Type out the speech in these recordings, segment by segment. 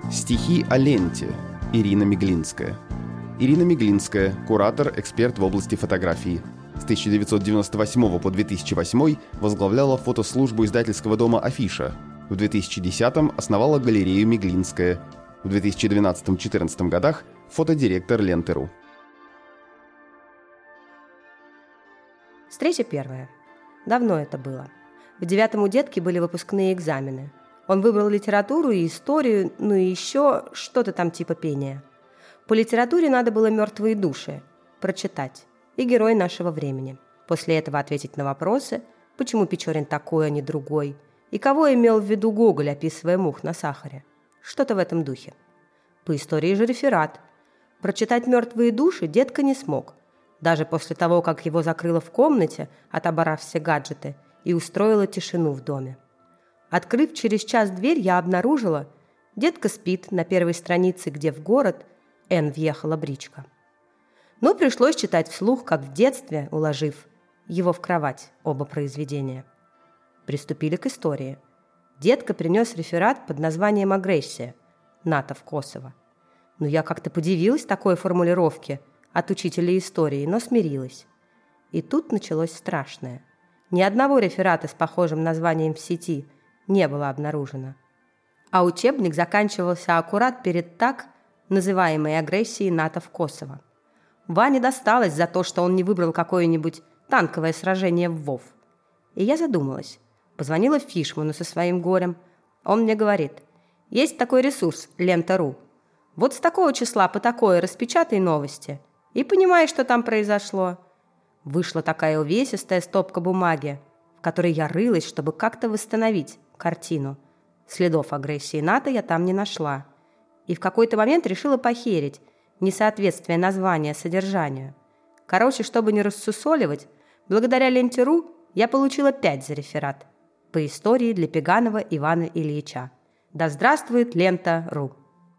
Стихи о ленте. Ирина Меглинская. Ирина Меглинская – куратор, эксперт в области фотографии. С 1998 по 2008 возглавляла фотослужбу издательского дома «Афиша». В 2010-м основала галерею «Меглинская». В 2012-2014 годах – фотодиректор Ленты.ру. Встреча первая. Давно это было. В 9-м у детки были выпускные экзамены. Он выбрал литературу и историю, ну и еще что-то там типа пения. По литературе надо было «Мертвые души» прочитать и «Герой нашего времени». После этого ответить на вопросы, почему Печорин такой, а не другой, и кого имел в виду Гоголь, описывая мух на сахаре. Что-то в этом духе. По истории же реферат. Прочитать «Мертвые души» детка не смог, даже после того, как его закрыла в комнате, отобрав все гаджеты, и устроила тишину в доме. Открыв через час дверь, я обнаружила, детка спит на первой странице, где в город Н въехала бричка. Но пришлось читать вслух, как в детстве, уложив его в кровать, оба произведения. Приступили к истории. Детка принес реферат под названием «Агрессия. НАТО в Косово». Но я как-то подивилась такой формулировке от учителя истории, но смирилась. И тут началось страшное. Ни одного реферата с похожим названием в сети не было обнаружено. А учебник заканчивался аккурат перед так называемой агрессией НАТО в Косово. Ване досталось за то, что он не выбрал какое-нибудь танковое сражение в ВОВ. И я задумалась. Позвонила Фишману со своим горем. Он мне говорит: есть такой ресурс Лента.ру. Вот с такого числа по такое распечатай новости и понимай, что там произошло. Вышла такая увесистая стопка бумаги, в которой я рылась, чтобы как-то восстановить картину. Следов агрессии НАТО я там не нашла. И в какой-то момент решила похерить несоответствие названия содержанию. Короче, чтобы не рассусоливать, благодаря Ленте.ру я получила 5 за реферат по истории для Пеганова Ивана Ильича. Да здравствует Лента.ру!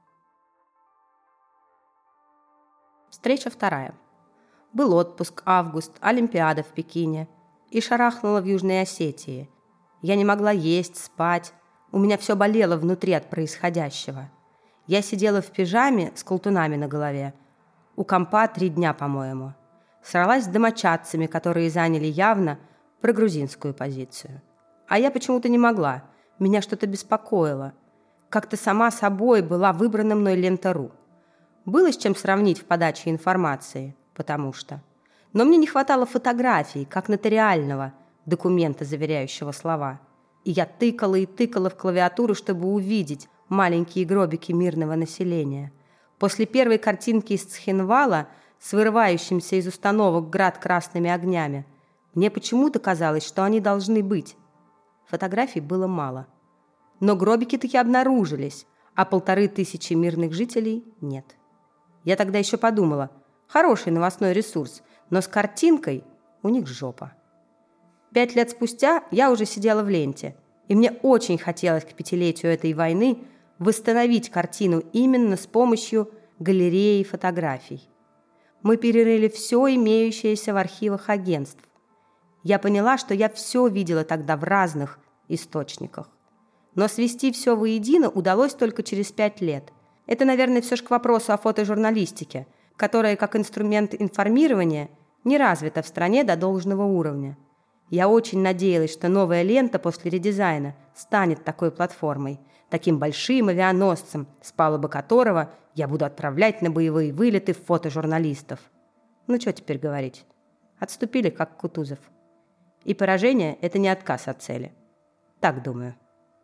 Встреча вторая. Был отпуск, август, Олимпиада в Пекине. И шарахнула в Южной Осетии. Я не могла есть, спать. У меня все болело внутри от происходящего. Я сидела в пижаме с колтунами на голове. У компа 3 дня, по-моему. Сралась с домочадцами, которые заняли явно прогрузинскую позицию. А я почему-то не могла. Меня что-то беспокоило. Как-то сама собой была выбрана мной Лента.ру. Было с чем сравнить в подаче информации, потому что... Но мне не хватало фотографий, как нотариального документа, заверяющего слова. И я тыкала и тыкала в клавиатуру, чтобы увидеть маленькие гробики мирного населения. После первой картинки из Цхинвала с вырывающимся из установок град красными огнями мне почему-то казалось, что они должны быть. Фотографий было мало. Но гробики таки обнаружились, а 1500 мирных жителей нет. Я тогда еще подумала, хороший новостной ресурс, но с картинкой у них жопа. 5 лет спустя я уже сидела в ленте, и мне очень хотелось к 5-летию этой войны восстановить картину именно с помощью галереи фотографий. Мы перерыли все имеющееся в архивах агентств. Я поняла, что я все видела тогда в разных источниках. Но свести все воедино удалось только через 5 лет. Это, наверное, все же к вопросу о фотожурналистике, которая, как инструмент информирования, не развита в стране до должного уровня. Я очень надеялась, что новая лента после редизайна станет такой платформой, таким большим авианосцем, с палубы которого я буду отправлять на боевые вылеты фотожурналистов. Ну, что теперь говорить? Отступили, как Кутузов. И поражение – это не отказ от цели. Так думаю.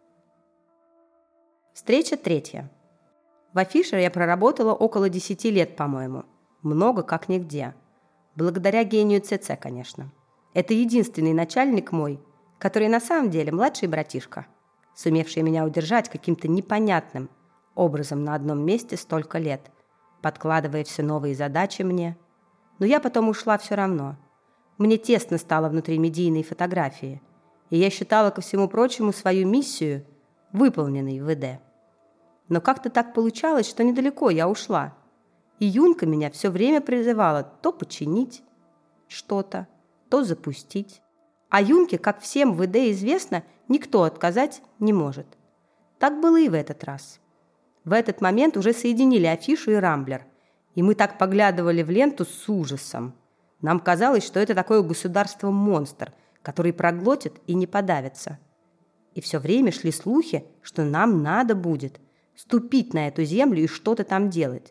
Встреча третья. В Афише я проработала около 10 лет, по-моему. Много как нигде. Благодаря гению ЦЦ, конечно. Это единственный начальник мой, который на самом деле младший братишка, сумевший меня удержать каким-то непонятным образом на одном месте столько лет, подкладывая все новые задачи мне. Но я потом ушла все равно. Мне тесно стало внутри медийной фотографии, и я считала, ко всему прочему, свою миссию выполненной в ВД. Но как-то так получалось, что недалеко я ушла. И Юнка меня все время призывала то починить что-то, то запустить. А Юнке, как всем в ВД известно, никто отказать не может. Так было и в этот раз. В этот момент уже соединили афишу и рамблер. И мы так поглядывали в ленту с ужасом. Нам казалось, что это такое государство-монстр, который проглотит и не подавится. И все время шли слухи, что нам надо будет ступить на эту землю и что-то там делать.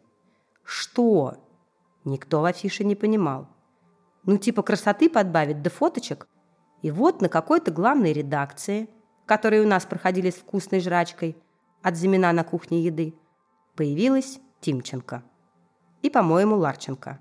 Что? Никто в афише не понимал. Ну, типа красоты подбавить, да фоточек. И вот на какой-то главной редакции, которые у нас проходили с вкусной жрачкой от Зимина на кухне еды, появилась Тимченко. И, по-моему, Ларченко.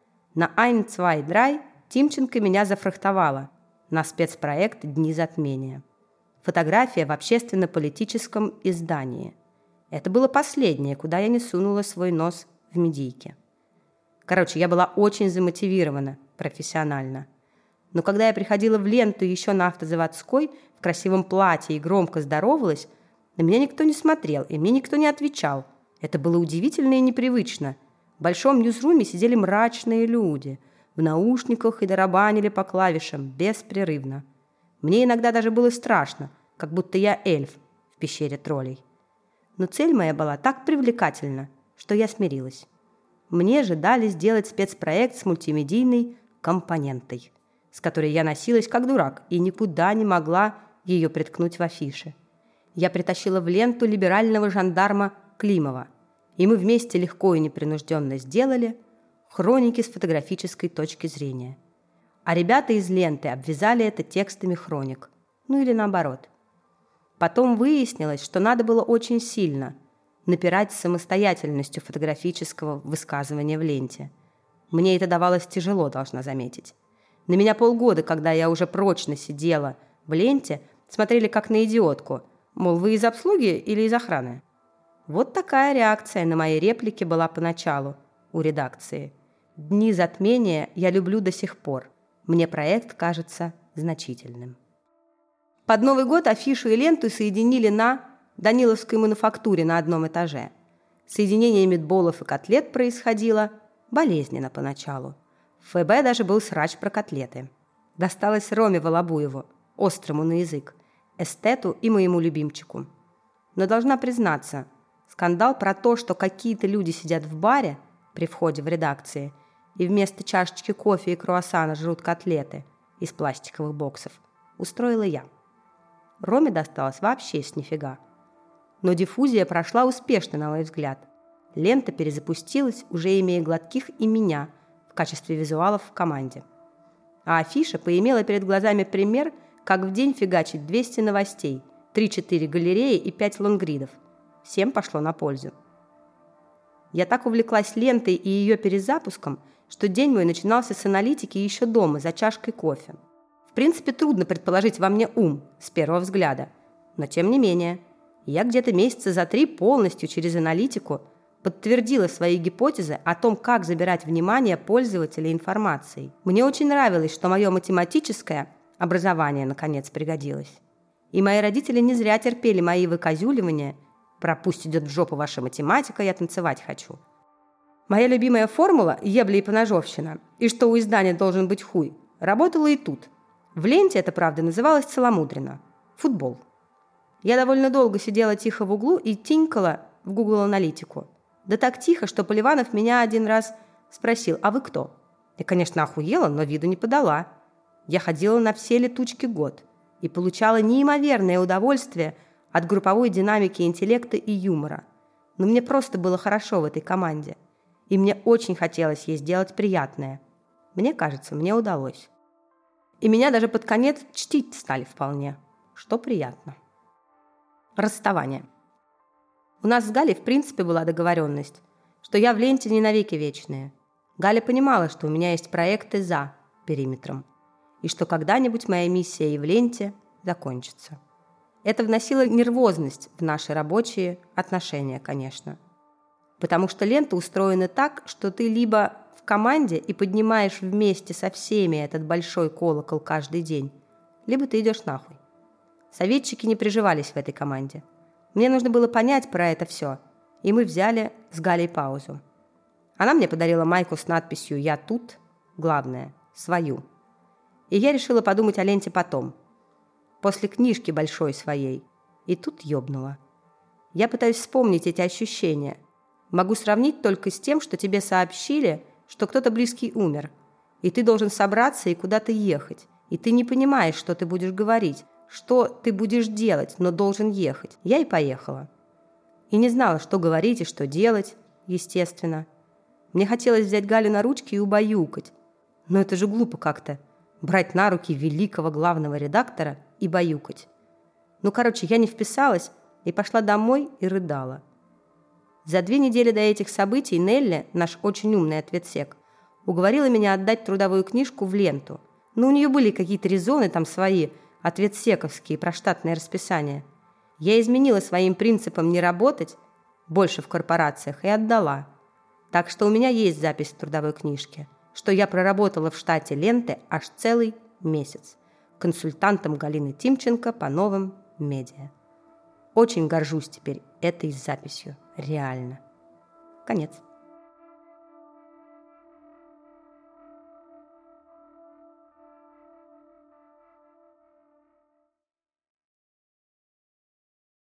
На Ein, zwei, drei Тимченко меня зафрахтовала на спецпроект «Дни затмения». Фотография в общественно-политическом издании. Это было последнее, куда я не сунула свой нос в медийке. Короче, я была очень замотивирована профессионально. Но когда я приходила в ленту еще на Автозаводской в красивом платье и громко здоровалась, на меня никто не смотрел и мне никто не отвечал. Это было удивительно и непривычно. В большом ньюзруме сидели мрачные люди, в наушниках и тарабанили по клавишам беспрерывно. Мне иногда даже было страшно, как будто я эльф в пещере троллей. Но цель моя была так привлекательна, что я смирилась. Мне же дали сделать спецпроект с мультимедийной компонентой, с которой я носилась как дурак и никуда не могла ее приткнуть в афише. Я притащила в ленту либерального жандарма Климова, и мы вместе легко и непринужденно сделали хроники с фотографической точки зрения. А ребята из ленты обвязали это текстами хроник. Ну или наоборот. Потом выяснилось, что надо было очень сильно напирать с самостоятельностью фотографического высказывания в ленте. Мне это давалось тяжело, должна заметить. На меня полгода, когда я уже прочно сидела в ленте, смотрели как на идиотку. Мол, вы из обслуги или из охраны? Вот такая реакция на мои реплики была поначалу у редакции. Дни затмения я люблю до сих пор. Мне проект кажется значительным. Под Новый год афишу и ленту соединили на Даниловской мануфактуре на одном этаже. Соединение митболов и котлет происходило болезненно поначалу. В ФБ даже был срач про котлеты. Досталось Роме Волобуеву, острому на язык, эстету и моему любимчику. Но должна признаться, скандал про то, что какие-то люди сидят в баре при входе в редакции и вместо чашечки кофе и круассана жрут котлеты из пластиковых боксов, устроила я. Роме досталось вообще с нифига. Но диффузия прошла успешно, на мой взгляд. Лента перезапустилась, уже имея Гладких и меня в качестве визуалов в команде. А афиша поимела перед глазами пример, как в день фигачить 200 новостей, 3-4 галереи и 5 лонгридов. Всем пошло на пользу. Я так увлеклась лентой и ее перезапуском, что день мой начинался с аналитики еще дома, за чашкой кофе. В принципе, трудно предположить во мне ум с первого взгляда, но тем не менее, я где-то месяца за 3 полностью через аналитику подтвердила свои гипотезы о том, как забирать внимание пользователя информацией. Мне очень нравилось, что мое математическое образование наконец пригодилось. И мои родители не зря терпели мои выказюливания про «пусть идет в жопу ваша математика, я танцевать хочу». Моя любимая формула «ебля и поножовщина» и что у издания должен быть хуй работала и тут. В ленте это, правда, называлось целомудренно – футбол. Я довольно долго сидела тихо в углу и тинькала в Google аналитику. Да так тихо, что Поливанов меня один раз спросил: «А вы кто?» Я, конечно, охуела, но виду не подала. Я ходила на все летучки год и получала неимоверное удовольствие от групповой динамики интеллекта и юмора. Но мне просто было хорошо в этой команде. И мне очень хотелось ей сделать приятное. Мне кажется, мне удалось. И меня даже под конец чтить стали вполне, что приятно. Расставание. У нас с Галей в принципе была договоренность, что я в ленте не навеки вечная. Галя понимала, что у меня есть проекты за периметром, и что когда-нибудь моя миссия и в ленте закончится. Это вносило нервозность в наши рабочие отношения, конечно. Потому что лента устроена так, что ты либо в команде и поднимаешь вместе со всеми этот большой колокол каждый день, либо ты идешь нахуй. Советчики не приживались в этой команде. Мне нужно было понять про это все, и мы взяли с Галей паузу. Она мне подарила майку с надписью «Я тут», главное, свою. И я решила подумать о ленте потом, после книжки большой своей, и тут ёбнула. Я пытаюсь вспомнить эти ощущения. Могу сравнить только с тем, что тебе сообщили, что кто-то близкий умер, и ты должен собраться и куда-то ехать, и ты не понимаешь, что ты будешь говорить, что ты будешь делать, но должен ехать. Я и поехала. И не знала, что говорить и что делать, естественно. Мне хотелось взять Галю на ручки и убаюкать. Но это же глупо как-то. Брать на руки великого главного редактора и баюкать. Я не вписалась и пошла домой и рыдала. За 2 недели до этих событий Нелли, наш очень умный ответсек, уговорила меня отдать трудовую книжку в ленту. Но у нее были какие-то резоны там свои, ответсековские, про штатное расписание. Я изменила своим принципам не работать больше в корпорациях и отдала. Так что у меня есть запись в трудовой книжке, что я проработала в штате ленты аж целый месяц консультантом Галины Тимченко по новым медиа. Очень горжусь теперь этой записью. Реально. Конец.